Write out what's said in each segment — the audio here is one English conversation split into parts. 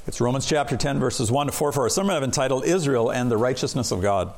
It's Romans chapter 10, verses 1 to 4 for our sermon I've entitled, Israel and the Righteousness of God.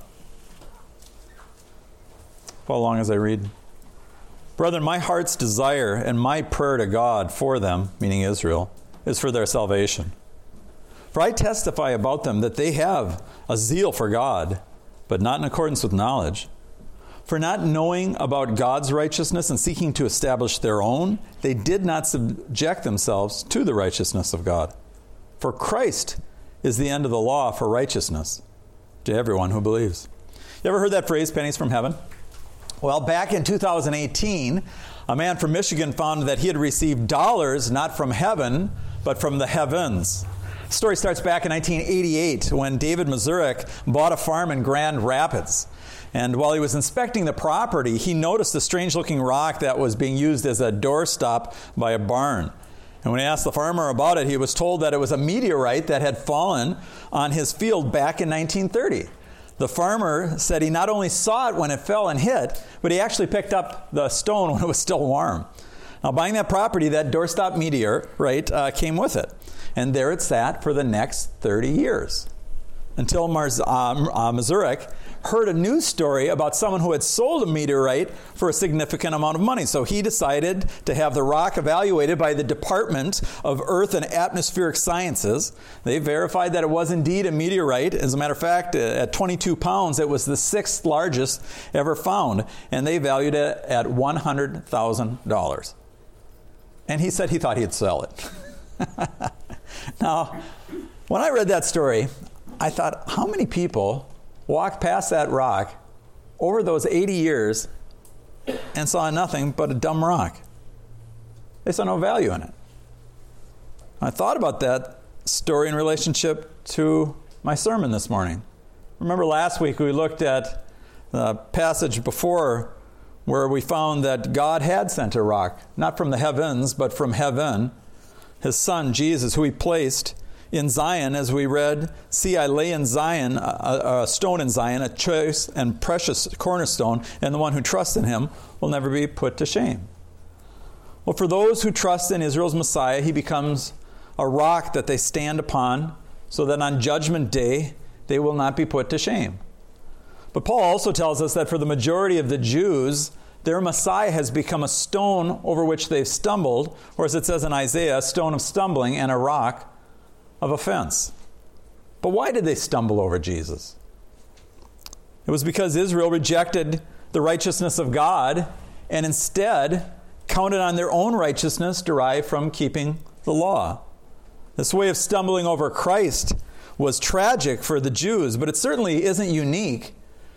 Follow along as I read. Brethren, my heart's desire and my prayer to God for them, meaning Israel, is for their salvation. For I testify about them that they have a zeal for God, but not in accordance with knowledge. For not knowing about God's righteousness and seeking to establish their own, they did not subject themselves to the righteousness of God. For Christ is the end of the law for righteousness to everyone who believes. You ever heard that phrase, pennies from heaven? Well, back in 2018, a man from Michigan found that he had received dollars not from heaven, but from the heavens. The story starts back in 1988 when David Mazurek bought a farm in Grand Rapids. And while he was inspecting the property, he noticed a strange-looking rock that was being used as a doorstop by a barn. And when he asked the farmer about it, he was told that it was a meteorite that had fallen on his field back in 1930. The farmer said he not only saw it when it fell and hit, but he actually picked up the stone when it was still warm. Now, buying that property, that doorstop meteorite came with it. And there it sat for the next 30 years. Until Mazurek heard a news story about someone who had sold a meteorite for a significant amount of money. So he decided to have the rock evaluated by the Department of Earth and Atmospheric Sciences. They verified that it was indeed a meteorite. As a matter of fact, at 22 pounds, it was the sixth largest ever found. And they valued it at $100,000. And he said he thought he'd sell it. Now, when I read that story, I thought, how many people walked past that rock over those 80 years and saw nothing but a dumb rock? They saw no value in it. I thought about that story in relationship to my sermon this morning. Remember last week we looked at the passage before where we found that God had sent a rock, not from the heavens, but from heaven, his son Jesus, who he placed in Zion, as we read, see, I lay in Zion, a stone in Zion, a choice and precious cornerstone, and the one who trusts in him will never be put to shame. Well, for those who trust in Israel's Messiah, he becomes a rock that they stand upon, so that on Judgment Day, they will not be put to shame. But Paul also tells us that for the majority of the Jews, their Messiah has become a stone over which they've stumbled, or as it says in Isaiah, a stone of stumbling and a rock of offense. But why did they stumble over Jesus? It was because Israel rejected the righteousness of God and instead counted on their own righteousness derived from keeping the law. This way of stumbling over Christ was tragic for the Jews, but it certainly isn't unique,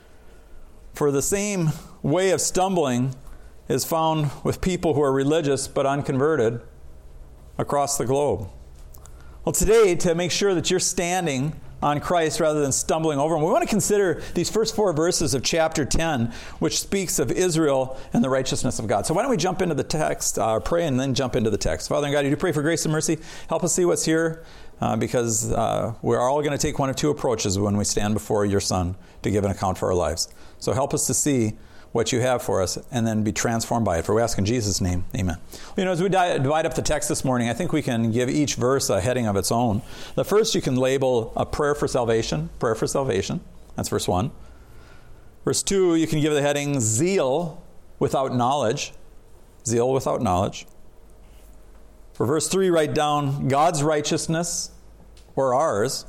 for the same way of stumbling is found with people who are religious but unconverted across the globe. Well, today, to make sure that you're standing on Christ rather than stumbling over him, we want to consider these first 4 verses of chapter 10, which speaks of Israel and the righteousness of God. So why don't we jump into the text, pray, and then jump into the text. Father and God, you do pray for grace and mercy. Help us see what's here, because we're all going to take one of 2 approaches when we stand before your Son to give an account for our lives. So help us to see what you have for us, and then be transformed by it. For we ask in Jesus' name, amen. Well, as we divide up the text this morning, I think we can give each verse a heading of its own. The first you can label a prayer for salvation. Prayer for salvation. That's verse 1. Verse 2, you can give the heading zeal without knowledge. Zeal without knowledge. For verse 3, write down God's righteousness or ours.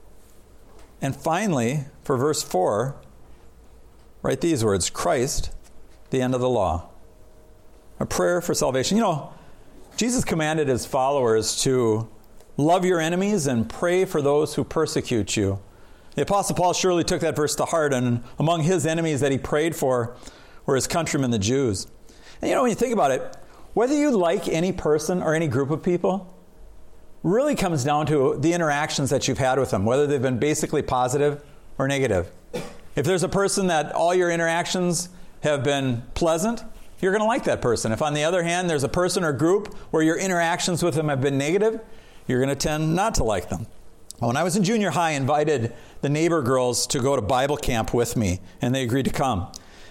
And finally, for verse 4, write these words, Christ, the end of the law. A prayer for salvation. You know, Jesus commanded his followers to love your enemies and pray for those who persecute you. The Apostle Paul surely took that verse to heart, and among his enemies that he prayed for were his countrymen, the Jews. And you know, when you think about it, whether you like any person or any group of people really comes down to the interactions that you've had with them, whether they've been basically positive or negative. If there's a person that all your interactions have been pleasant, you're going to like that person. If on the other hand, there's a person or group where your interactions with them have been negative, you're going to tend not to like them. When I was in junior high, I invited the neighbor girls to go to Bible camp with me, and they agreed to come.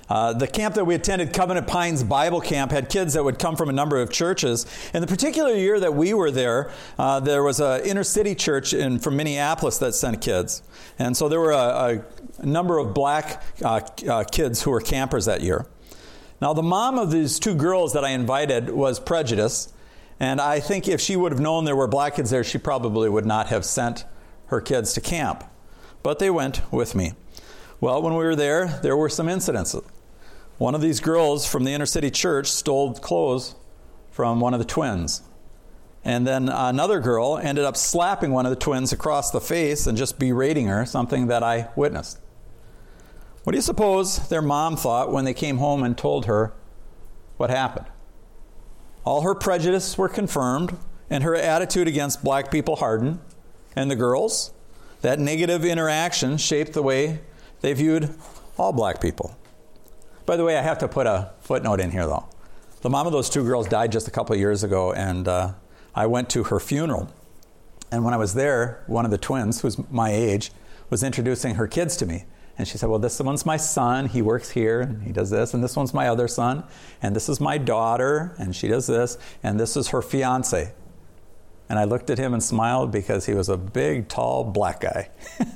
The camp that we attended, Covenant Pines Bible Camp, had kids that would come from a number of churches. And the particular year that we were there was an inner city church from Minneapolis that sent kids. And so there were a number of black kids who were campers that year. Now, the mom of these two girls that I invited was prejudiced. And I think if she would have known there were black kids there, she probably would not have sent her kids to camp. But they went with me. Well, when we were there were some incidents. One of these girls from the inner city church stole clothes from one of the twins. And then another girl ended up slapping one of the twins across the face and just berating her, something that I witnessed. What do you suppose their mom thought when they came home and told her what happened? All her prejudices were confirmed, and her attitude against black people hardened. And the girls, that negative interaction shaped the way they viewed all black people. By the way, I have to put a footnote in here, though. The mom of those two girls died just a couple of years ago, and I went to her funeral. And when I was there, one of the twins, who's my age, was introducing her kids to me. And she said, well, this one's my son. He works here, and he does this. And this one's my other son. And this is my daughter, and she does this. And this is her fiance. And I looked at him and smiled because he was a big, tall, black guy.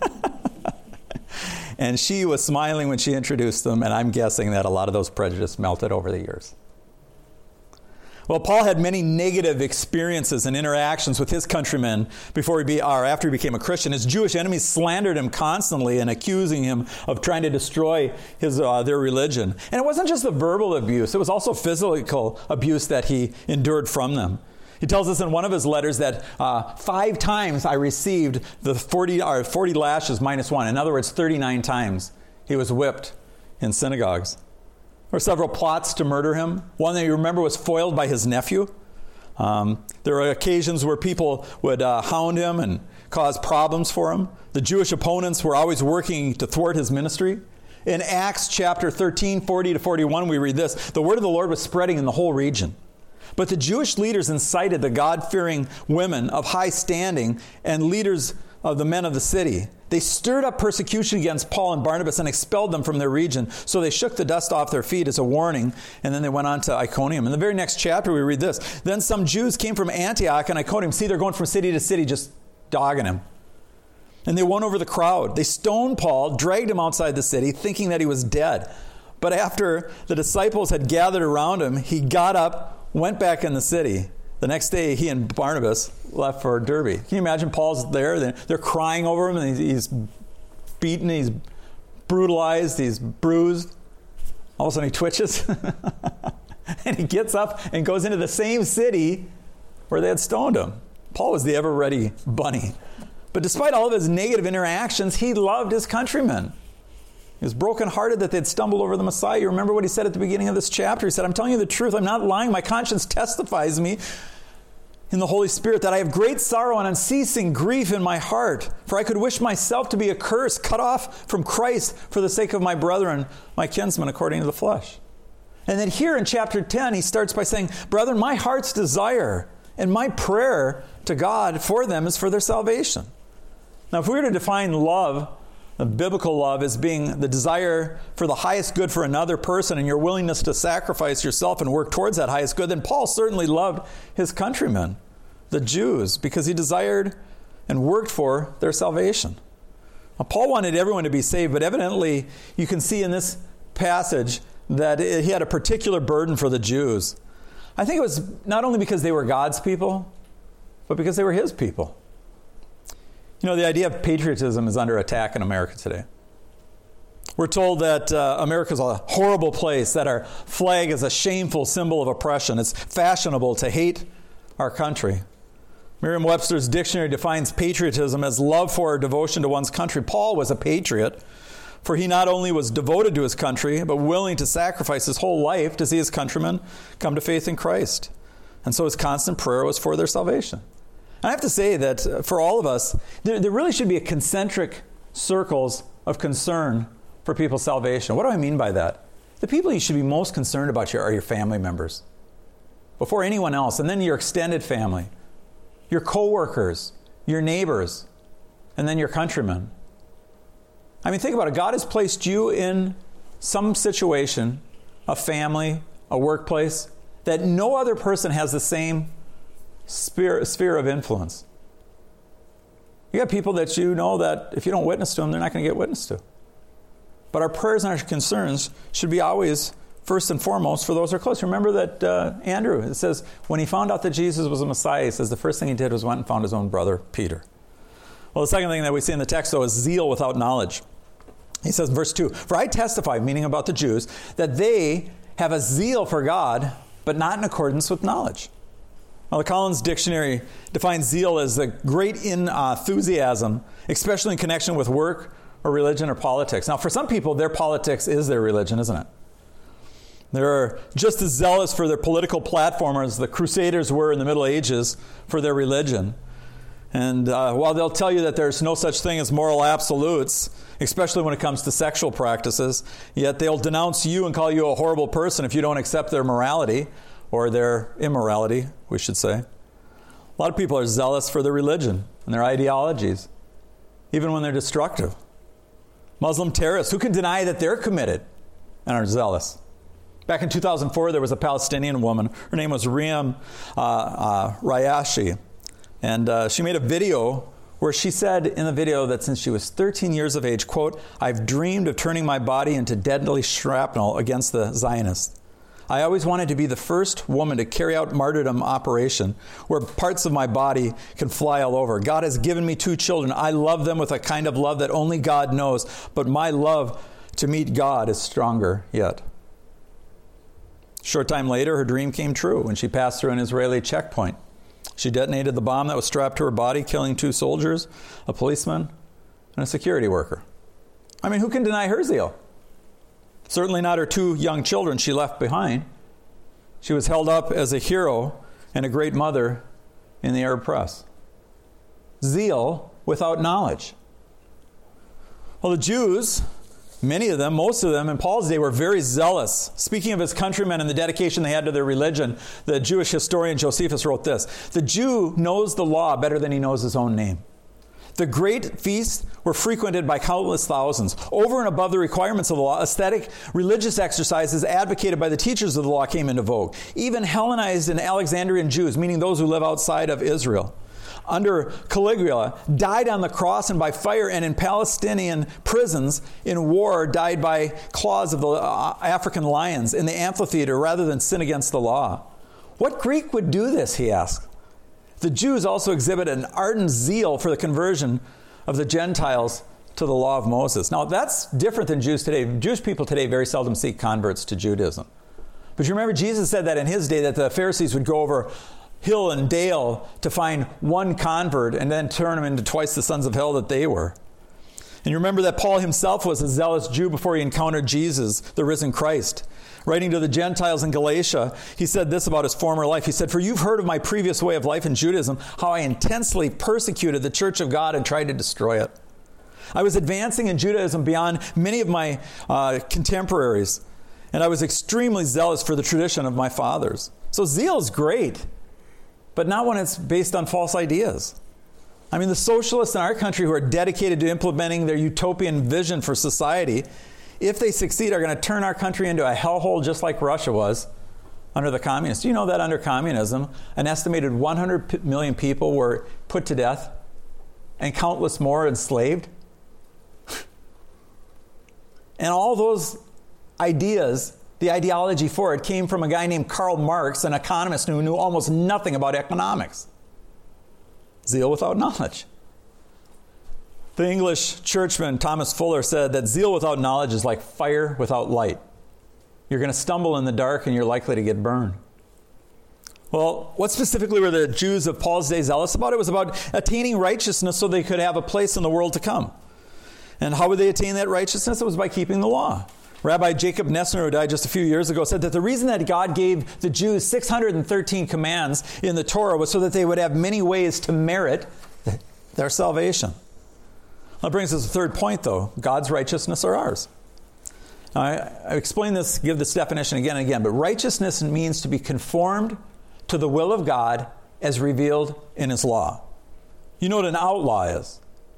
And she was smiling when she introduced them, and I'm guessing that a lot of those prejudices melted over the years. Well, Paul had many negative experiences and interactions with his countrymen after he became a Christian. His Jewish enemies slandered him constantly and accusing him of trying to destroy their religion. And it wasn't just the verbal abuse, it was also physical abuse that he endured from them. He tells us in one of his letters that 5 times I received the 40 lashes minus 1. In other words, 39 times he was whipped in synagogues. There were several plots to murder him. One that you remember was foiled by his nephew. There were occasions where people would hound him and cause problems for him. The Jewish opponents were always working to thwart his ministry. In Acts chapter 13, 40 to 41, we read this: the word of the Lord was spreading in the whole region. But the Jewish leaders incited the God-fearing women of high standing and leaders of the men of the city. They stirred up persecution against Paul and Barnabas and expelled them from their region. So they shook the dust off their feet as a warning, and then they went on to Iconium. In the very next chapter, we read this: then some Jews came from Antioch and Iconium. See, they're going from city to city, just dogging him. And they won over the crowd. They stoned Paul, dragged him outside the city, thinking that he was dead. But after the disciples had gathered around him, he got up, went back in the city. The next day, he and Barnabas left for Derbe. Can you imagine? Paul's there. They're crying over him, and he's beaten, he's brutalized, he's bruised. All of a sudden, he twitches. And he gets up and goes into the same city where they had stoned him. Paul was the ever-ready bunny. But despite all of his negative interactions, he loved his countrymen. He was brokenhearted that they'd stumbled over the Messiah. You remember what he said at the beginning of this chapter? He said, I'm telling you the truth. I'm not lying. My conscience testifies me in the Holy Spirit that I have great sorrow and unceasing grief in my heart. For I could wish myself to be accursed, cut off from Christ for the sake of my brethren, my kinsmen, according to the flesh. And then here in chapter 10, he starts by saying, brethren, my heart's desire and my prayer to God for them is for their salvation. Now, if we were to define love, the biblical love, as being the desire for the highest good for another person and your willingness to sacrifice yourself and work towards that highest good, then Paul certainly loved his countrymen, the Jews, because he desired and worked for their salvation. Now, Paul wanted everyone to be saved, but evidently you can see in this passage that he had a particular burden for the Jews. I think it was not only because they were God's people, but because they were his people. You know, the idea of patriotism is under attack in America today. We're told that America is a horrible place, that our flag is a shameful symbol of oppression. It's fashionable to hate our country. Merriam-Webster's dictionary defines patriotism as love for or devotion to one's country. Paul was a patriot, for he not only was devoted to his country, but willing to sacrifice his whole life to see his countrymen come to faith in Christ. And so his constant prayer was for their salvation. I have to say that for all of us, there really should be a concentric circles of concern for people's salvation. What do I mean by that? The people you should be most concerned about are your family members, before anyone else, and then your extended family, your coworkers, your neighbors, and then your countrymen. I mean, think about it. God has placed you in some situation, a family, a workplace, that no other person has the same sphere of influence. You got people that you know that if you don't witness to them, they're not going to get witnessed to. But our prayers and our concerns should be always first and foremost for those who are close. Remember that Andrew, it says, when he found out that Jesus was the Messiah, he says the first thing he did was went and found his own brother, Peter. Well, the second thing that we see in the text, though, is zeal without knowledge. He says in verse 2, "For I testify," meaning about the Jews, "that they have a zeal for God, but not in accordance with knowledge." Now, the Collins Dictionary defines zeal as the great enthusiasm, especially in connection with work or religion or politics. Now, for some people, their politics is their religion, isn't it? They're just as zealous for their political platform as the Crusaders were in the Middle Ages for their religion. And while they'll tell you that there's no such thing as moral absolutes, especially when it comes to sexual practices, yet they'll denounce you and call you a horrible person if you don't accept their morality, or their immorality, we should say. A lot of people are zealous for their religion and their ideologies, even when they're destructive. Muslim terrorists, who can deny that they're committed and are zealous? Back in 2004, there was a Palestinian woman. Her name was Riyam Rayashi. And she made a video where she said in the video that since she was 13 years of age, quote, "I've dreamed of turning my body into deadly shrapnel against the Zionists. I always wanted to be the first woman to carry out martyrdom operation where parts of my body can fly all over. God has given me 2 children. I love them with a kind of love that only God knows, but my love to meet God is stronger yet." A short time later, her dream came true when she passed through an Israeli checkpoint. She detonated the bomb that was strapped to her body, killing 2 soldiers, a policeman, and a security worker. I mean, who can deny her zeal? Certainly not her 2 young children she left behind. She was held up as a hero and a great mother in the Arab press. Zeal without knowledge. Well, the Jews, many of them, most of them in Paul's day, were very zealous. Speaking of his countrymen and the dedication they had to their religion, the Jewish historian Josephus wrote this: "The Jew knows the law better than he knows his own name. The great feasts were frequented by countless thousands. Over and above the requirements of the law, aesthetic religious exercises advocated by the teachers of the law came into vogue. Even Hellenized and Alexandrian Jews, meaning those who live outside of Israel, under Caligula, died on the cross and by fire, and in Palestinian prisons in war died by claws of the African lions in the amphitheater rather than sin against the law. What Greek would do this?" he asked. The Jews also exhibit an ardent zeal for the conversion of the Gentiles to the law of Moses. Now, that's different than Jews today. Jewish people today very seldom seek converts to Judaism. But you remember Jesus said that in his day that the Pharisees would go over hill and dale to find one convert and then turn them into twice the sons of hell that they were. And you remember that Paul himself was a zealous Jew before he encountered Jesus, the risen Christ. Writing to the Gentiles in Galatia, he said this about his former life. He said, "For you've heard of my previous way of life in Judaism, how I intensely persecuted the church of God and tried to destroy it. I was advancing in Judaism beyond many of my contemporaries, and I was extremely zealous for the tradition of my fathers." So zeal is great, but not when it's based on false ideas. I mean, the socialists in our country who are dedicated to implementing their utopian vision for society, if they succeed, are going to turn our country into a hellhole just like Russia was under the communists. Do you know that under communism, an estimated 100 million people were put to death and countless more enslaved? And all those ideas, the ideology for it, came from a guy named Karl Marx, an economist who knew almost nothing about economics. Zeal without knowledge. The English churchman Thomas Fuller said that zeal without knowledge is like fire without light. You're going to stumble in the dark and you're likely to get burned. Well, what specifically were the Jews of Paul's day zealous about? It was about attaining righteousness so they could have a place in the world to come. And how would they attain that righteousness? It was by keeping the law. Rabbi Jacob Nessner, who died just a few years ago, said that the reason that God gave the Jews 613 commands in the Torah was so that they would have many ways to merit their salvation. That brings us to the third point, though. God's righteousness or ours. Now, I explain this, give this definition again and again, but righteousness means to be conformed to the will of God as revealed in His law. You know what an outlaw is?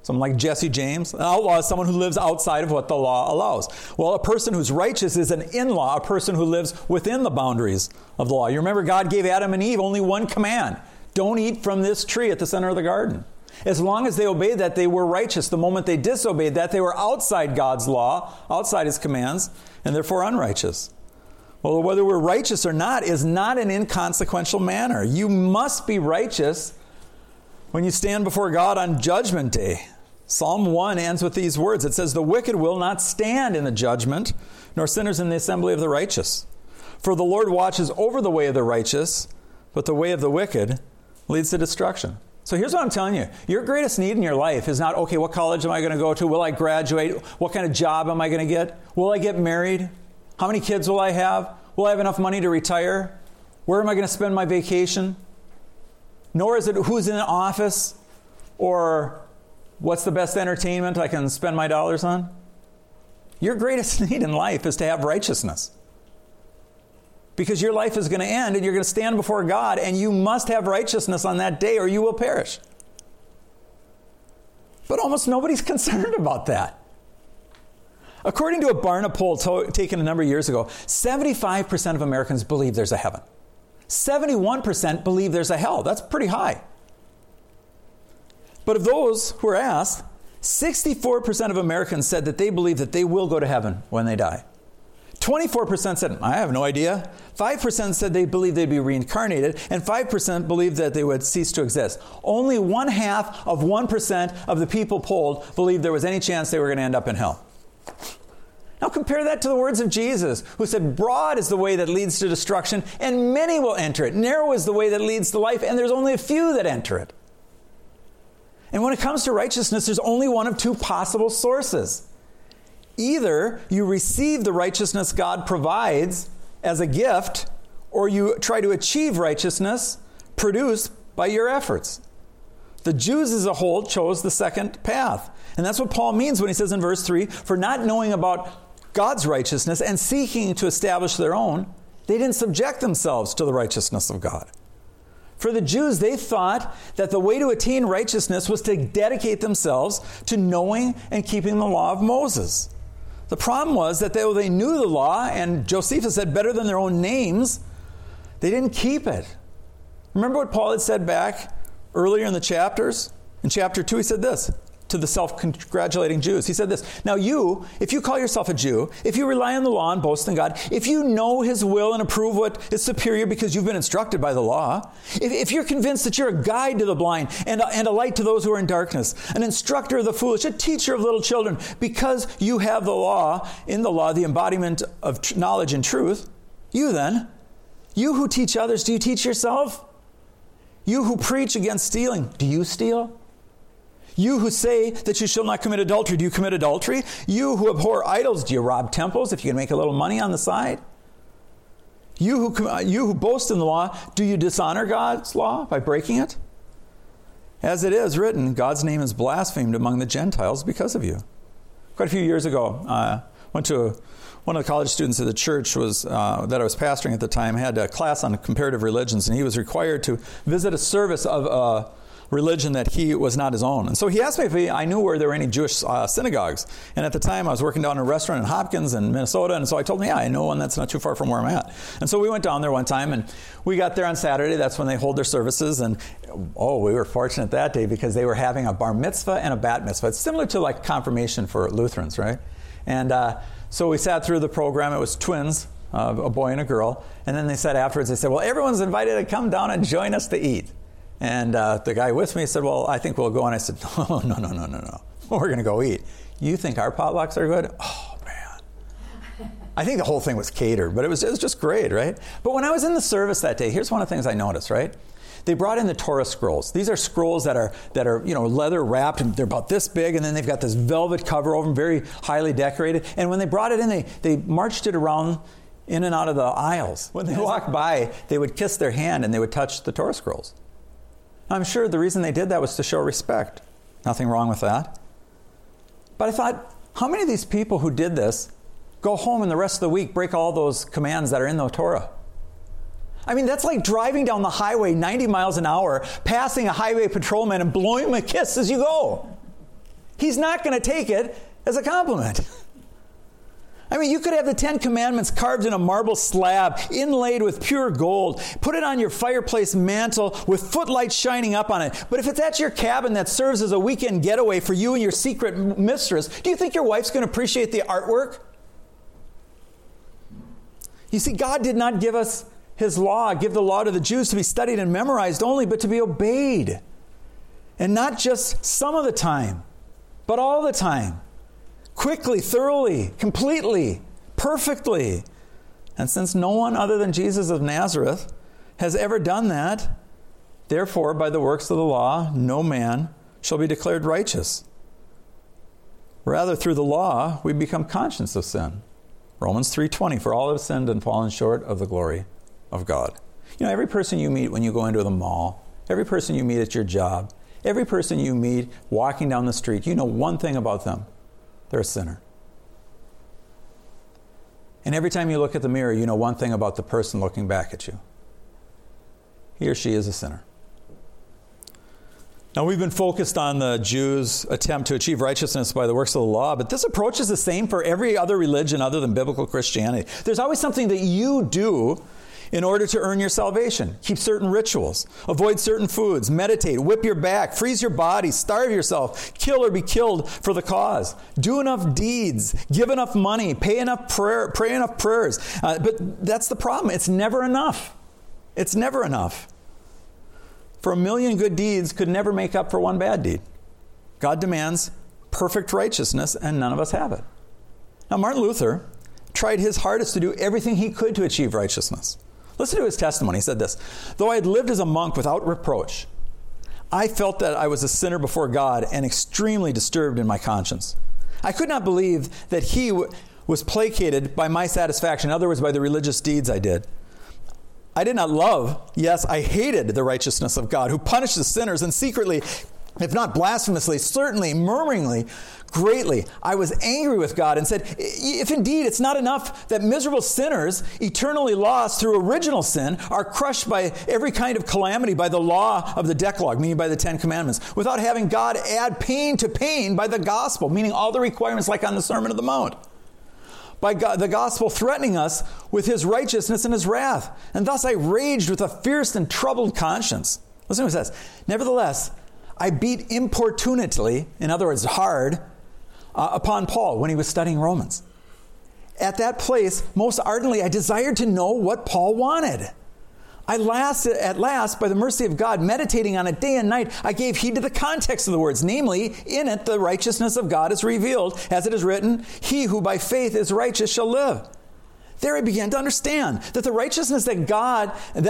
Someone like Jesse James. An outlaw is someone who lives outside of what the law allows. Well, a person who's righteous is an in-law, a person who lives within the boundaries of the law. You remember God gave Adam and Eve only one command. Don't eat from this tree at the center of the garden. As long as they obeyed that, they were righteous. The moment they disobeyed that, they were outside God's law, outside His commands, and therefore unrighteous. Well, whether we're righteous or not is not an inconsequential matter. You must be righteous when you stand before God on Judgment Day. Psalm 1 ends with these words. It says, "The wicked will not stand in the judgment, nor sinners in the assembly of the righteous. For the Lord watches over the way of the righteous, but the way of the wicked leads to destruction." So here's what I'm telling you. Your greatest need in your life is not, okay, what college am I going to go to? Will I graduate? What kind of job am I going to get? Will I get married? How many kids will I have? Will I have enough money to retire? Where am I going to spend my vacation? Nor is it who's in the office or what's the best entertainment I can spend my dollars on? Your greatest need in life is to have righteousness. Because your life is going to end and you're going to stand before God, and you must have righteousness on that day or you will perish. But almost nobody's concerned about that. According to a Barna poll taken a number of years ago, 75% of Americans believe there's a heaven. 71% believe there's a hell. That's pretty high. But of those who were asked, 64% of Americans said that they believe that they will go to heaven when they die. 24% said, I have no idea. 5% said they believed they'd be reincarnated, and 5% believed that they would cease to exist. Only 0.5% of the people polled believed there was any chance they were going to end up in hell. Now compare that to the words of Jesus, who said, broad is the way that leads to destruction, and many will enter it. Narrow is the way that leads to life, and there's only a few that enter it. And when it comes to righteousness, there's only one of two possible sources. Either you receive the righteousness God provides as a gift, or you try to achieve righteousness produced by your efforts. The Jews as a whole chose the second path. And that's what Paul means when he says in verse 3, for not knowing about God's righteousness and seeking to establish their own, they didn't subject themselves to the righteousness of God. For the Jews, they thought that the way to attain righteousness was to dedicate themselves to knowing and keeping the law of Moses. The problem was that though they knew the law, and Josephus said better than their own names, they didn't keep it. Remember what Paul had said back earlier in the chapters? In chapter 2, he said this to the self-congratulating Jews. He said this, now you, if you call yourself a Jew, if you rely on the law and boast in God, if you know His will and approve what is superior because you've been instructed by the law, if you're convinced that you're a guide to the blind and a light to those who are in darkness, an instructor of the foolish, a teacher of little children, because you have the law, in the law, the embodiment of knowledge and truth, you who teach others, do you teach yourself? You who preach against stealing, do you steal? You who say that you shall not commit adultery, do you commit adultery? You who abhor idols, do you rob temples if you can make a little money on the side? You who boast in the law, do you dishonor God's law by breaking it? As it is written, God's name is blasphemed among the Gentiles because of you. Quite a few years ago, went to one of the college students of the church that I was pastoring at the time, had a class on comparative religions, and he was required to visit a service of a religion that he was not his own. And so he asked me if I knew where there were any Jewish synagogues. And at the time, I was working down in a restaurant in Hopkins in Minnesota, and so I told him, yeah, I know one that's not too far from where I'm at. And so we went down there one time, and we got there on Saturday. That's when they hold their services. And, we were fortunate that day because they were having a bar mitzvah and a bat mitzvah. It's similar to like confirmation for Lutherans, right? And so we sat through the program. It was twins, a boy and a girl. And then they said afterwards, they said, well, everyone's invited to come down and join us to eat. And the guy with me said, well, I think we'll go. And I said, no. We're going to go eat. You think our potlucks are good? Oh, man. I think the whole thing was catered, but it was just great, right? But when I was in the service that day, here's one of the things I noticed, right? They brought in the Torah scrolls. These are scrolls that are leather wrapped, and they're about this big, and then they've got this velvet cover over them, very highly decorated. And when they brought it in, they marched it around in and out of the aisles. When they walked by, they would kiss their hand and they would touch the Torah scrolls. I'm sure the reason they did that was to show respect. Nothing wrong with that. But I thought, how many of these people who did this go home and the rest of the week break all those commands that are in the Torah? I mean, that's like driving down the highway 90 miles an hour, passing a highway patrolman and blowing him a kiss as you go. He's not going to take it as a compliment. I mean, you could have the 10 Commandments carved in a marble slab, inlaid with pure gold, put it on your fireplace mantle with footlights shining up on it. But if it's at your cabin that serves as a weekend getaway for you and your secret mistress, do you think your wife's going to appreciate the artwork? You see, God did not give us His law, give the law to the Jews to be studied and memorized only, but to be obeyed. And not just some of the time, but all the time. Quickly, thoroughly, completely, perfectly. And since no one other than Jesus of Nazareth has ever done that, therefore, by the works of the law, no man shall be declared righteous. Rather, through the law, we become conscious of sin. Romans 3:20, for all have sinned and fallen short of the glory of God. You know, every person you meet when you go into the mall, every person you meet at your job, every person you meet walking down the street, you know one thing about them. They're a sinner. And every time you look at the mirror, you know one thing about the person looking back at you. He or she is a sinner. Now, we've been focused on the Jews' attempt to achieve righteousness by the works of the law, but this approach is the same for every other religion other than biblical Christianity. There's always something that you do in order to earn your salvation. Keep certain rituals, avoid certain foods, meditate, whip your back, freeze your body, starve yourself, kill or be killed for the cause. Do enough deeds, give enough money, pray enough prayers. But that's the problem. It's never enough. It's never enough. For 1,000,000 good deeds could never make up for one bad deed. God demands perfect righteousness, and none of us have it. Now, Martin Luther tried his hardest to do everything he could to achieve righteousness. Listen to his testimony. He said this, though I had lived as a monk without reproach, I felt that I was a sinner before God and extremely disturbed in my conscience. I could not believe that He was placated by my satisfaction, in other words, by the religious deeds I did. I did not love, yes, I hated the righteousness of God, who punishes sinners, and secretly, if not blasphemously, certainly murmuringly, greatly, I was angry with God and said, if indeed it's not enough that miserable sinners, eternally lost through original sin, are crushed by every kind of calamity by the law of the Decalogue, meaning by the 10 Commandments, without having God add pain to pain by the gospel, meaning all the requirements like on the Sermon on the Mount. By God, the gospel threatening us with His righteousness and His wrath. And thus I raged with a fierce and troubled conscience. Listen to what it says. Nevertheless, I beat importunately, in other words, hard, upon Paul when he was studying Romans. At that place, most ardently, I desired to know what Paul wanted. At last, by the mercy of God, meditating on it day and night, I gave heed to the context of the words. Namely, in it, the righteousness of God is revealed, as it is written, he who by faith is righteous shall live. There I began to understand that the righteousness of God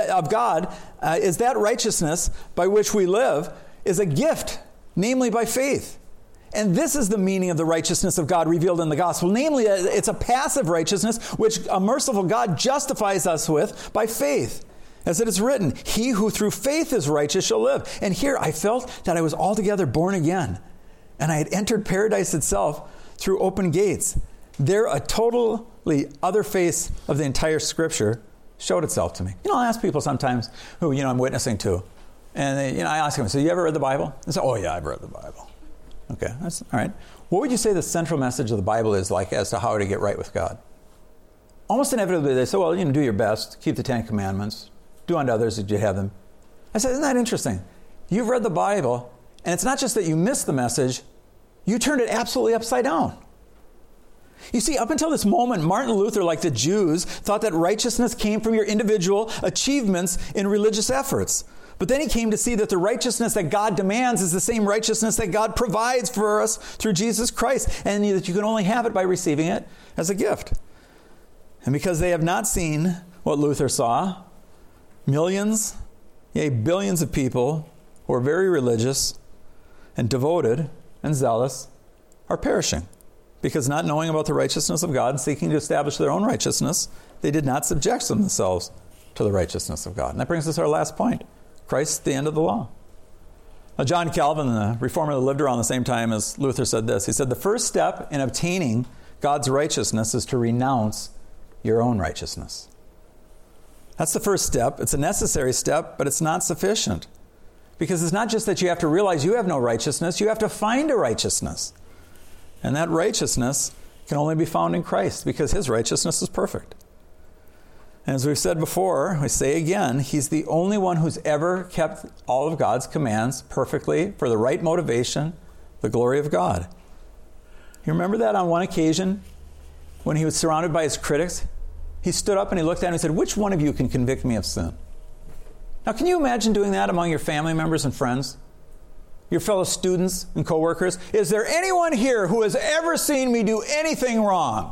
is that righteousness by which we live, is a gift, namely by faith. And this is the meaning of the righteousness of God revealed in the gospel. Namely, it's a passive righteousness which a merciful God justifies us with by faith. As it is written, he who through faith is righteous shall live. And here I felt that I was altogether born again. And I had entered paradise itself through open gates. There a totally other face of the entire Scripture showed itself to me. I'll ask people sometimes who, I'm witnessing to. And I ask them, so you ever read the Bible? They say, oh yeah, I've read the Bible. Okay, that's all right. What would you say the central message of the Bible is like as to how to get right with God? Almost inevitably they say, well, do your best, keep the 10 Commandments, do unto others as you have them. I said, isn't that interesting? You've read the Bible, and it's not just that you missed the message, you turned it absolutely upside down. You see, up until this moment, Martin Luther, like the Jews, thought that righteousness came from your individual achievements in religious efforts. But then he came to see that the righteousness that God demands is the same righteousness that God provides for us through Jesus Christ, and that you can only have it by receiving it as a gift. And because they have not seen what Luther saw, millions, yea, billions of people who are very religious and devoted and zealous are perishing. Because not knowing about the righteousness of God and seeking to establish their own righteousness, they did not subject themselves to the righteousness of God. And that brings us to our last point. Christ, the end of the law. Now, John Calvin, the reformer that lived around the same time as Luther, said this. He said, the first step in obtaining God's righteousness is to renounce your own righteousness. That's the first step. It's a necessary step, but it's not sufficient. Because it's not just that you have to realize you have no righteousness, you have to find a righteousness. And that righteousness can only be found in Christ because his righteousness is perfect. And as we've said before, we say again, he's the only one who's ever kept all of God's commands perfectly for the right motivation, the glory of God. You remember that on one occasion when he was surrounded by his critics? He stood up and he looked at him and said, which one of you can convict me of sin? Now, can you imagine doing that among your family members and friends? Your fellow students and co-workers? Is there anyone here who has ever seen me do anything wrong?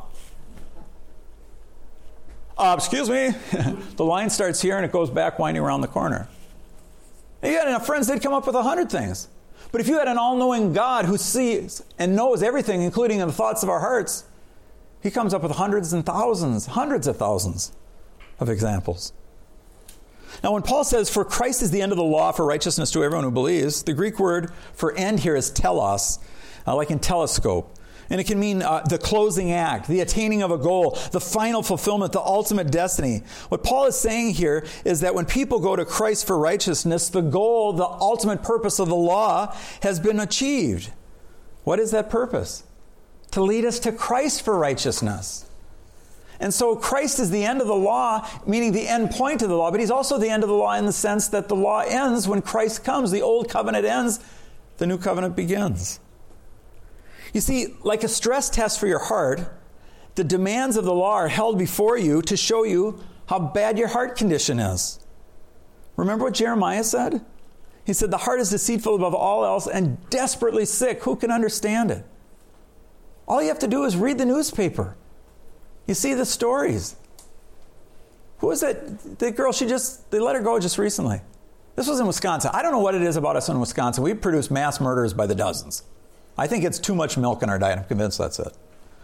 Excuse me. The line starts here and it goes back winding around the corner. And you had enough friends, they'd come up with 100 things. But if you had an all-knowing God who sees and knows everything, including the thoughts of our hearts, he comes up with hundreds and thousands, hundreds of thousands of examples. Now, when Paul says, for Christ is the end of the law for righteousness to everyone who believes, the Greek word for end here is telos, like in telescope. And it can mean the closing act, the attaining of a goal, the final fulfillment, the ultimate destiny. What Paul is saying here is that when people go to Christ for righteousness, the goal, the ultimate purpose of the law has been achieved. What is that purpose? To lead us to Christ for righteousness. And so Christ is the end of the law, meaning the end point of the law, but he's also the end of the law in the sense that the law ends when Christ comes. The old covenant ends, the new covenant begins. You see, like a stress test for your heart, the demands of the law are held before you to show you how bad your heart condition is. Remember what Jeremiah said? He said, the heart is deceitful above all else and desperately sick. Who can understand it? All you have to do is read the newspaper. You see the stories. Who was that? The girl, they let her go just recently. This was in Wisconsin. I don't know what it is about us in Wisconsin. We produce mass murders by the dozens. I think it's too much milk in our diet. I'm convinced that's it.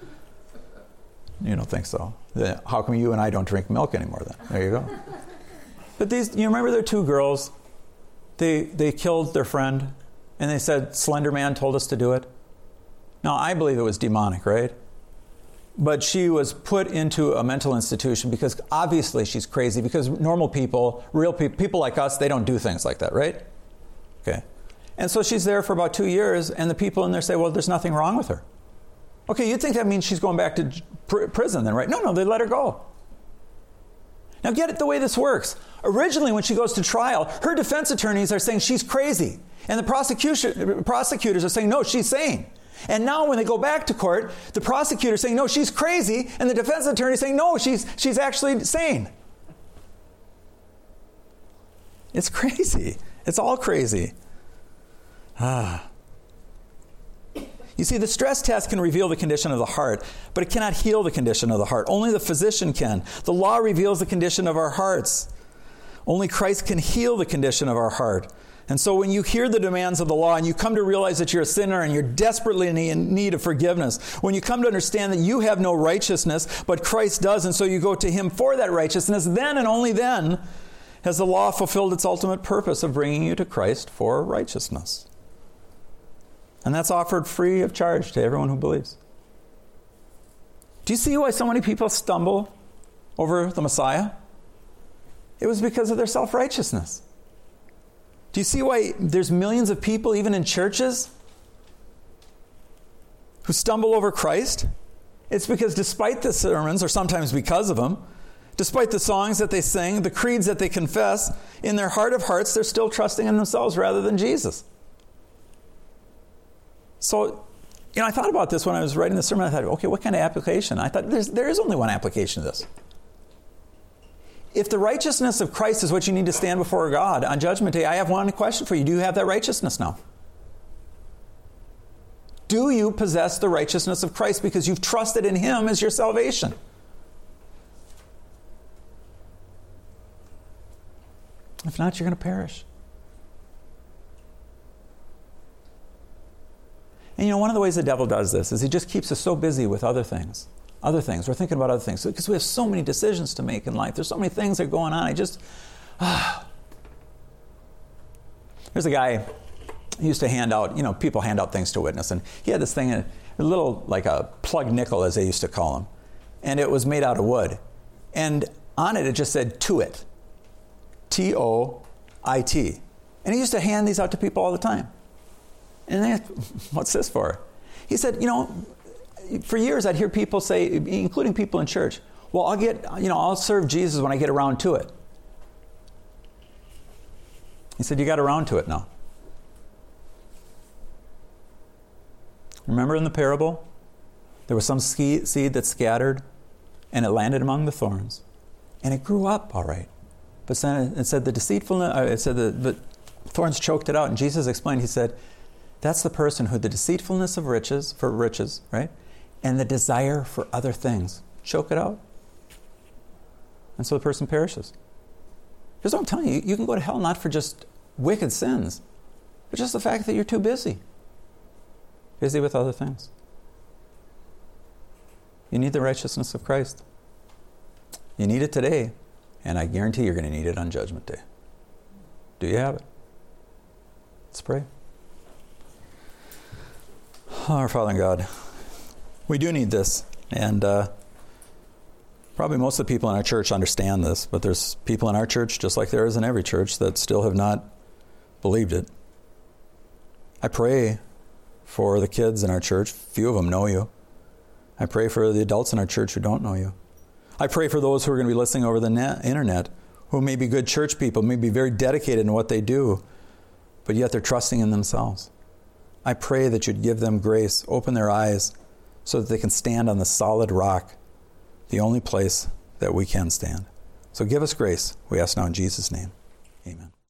You don't think so? How come you and I don't drink milk anymore then? There you go. But you remember there are two girls? They killed their friend, and they said, Slender Man told us to do it. Now, I believe it was demonic, right? But she was put into a mental institution because obviously she's crazy, because normal people, real people like us, they don't do things like that, right? Okay. And so she's there for about 2 years, and the people in there say, well, there's nothing wrong with her. Okay, you'd think that means she's going back to prison then, right? No, they let her go. Now get it the way this works. Originally, when she goes to trial, her defense attorneys are saying she's crazy. And the prosecutors are saying, no, she's sane. And now when they go back to court, the prosecutor's saying, no, she's crazy. And the defense attorney is saying, no, she's actually sane. It's crazy. It's all crazy. You see, the stress test can reveal the condition of the heart, but it cannot heal the condition of the heart. Only the physician can. The law reveals the condition of our hearts. Only Christ can heal the condition of our heart. And so when you hear the demands of the law and you come to realize that you're a sinner and you're desperately in need of forgiveness, when you come to understand that you have no righteousness, but Christ does, and so you go to him for that righteousness, then and only then has the law fulfilled its ultimate purpose of bringing you to Christ for righteousness. And that's offered free of charge to everyone who believes. Do you see why so many people stumble over the Messiah? It was because of their self-righteousness. Do you see why there's millions of people, even in churches, who stumble over Christ? It's because despite the sermons, or sometimes because of them, despite the songs that they sing, the creeds that they confess, in their heart of hearts, they're still trusting in themselves rather than Jesus. So, I thought about this when I was writing the sermon. I thought, okay, what kind of application? I thought there is only one application to this. If the righteousness of Christ is what you need to stand before God on Judgment Day, I have one question for you. Do you have that righteousness now? Do you possess the righteousness of Christ because you've trusted in him as your salvation? If not, you're going to perish. And one of the ways the devil does this is he just keeps us so busy with other things. We're thinking about other things. Because we have so many decisions to make in life. There's so many things that are going on. There's a guy, he used to hand out, people hand out things to witness. And he had this thing, a little, like a plug nickel, as they used to call them. And it was made out of wood. And on it just said, "To it." T-O-I-T. And he used to hand these out to people all the time. And then, what's this for? He said, for years I'd hear people say, including people in church, well, I'll serve Jesus when I get around to it. He said, you got around to it now. Remember in the parable? There was some seed that scattered, and it landed among the thorns. And it grew up all right. But then it said the thorns choked it out. And Jesus explained, he said, that's the person who the deceitfulness of riches, right? And the desire for other things choke it out. And so the person perishes. Because I'm telling you, you can go to hell not for just wicked sins, but just the fact that you're too busy with other things. You need the righteousness of Christ. You need it today, and I guarantee you're going to need it on Judgment Day. Do you have it? Let's pray. Our Father in God, we do need this, and probably most of the people in our church understand this, but there's people in our church, just like there is in every church, that still have not believed it. I pray for the kids in our church. Few of them know you. I pray for the adults in our church who don't know you. I pray for those who are going to be listening over the internet, who may be good church people, may be very dedicated in what they do, but yet they're trusting in themselves. I pray that you'd give them grace, open their eyes, so that they can stand on the solid rock, the only place that we can stand. So give us grace, we ask now in Jesus' name. Amen.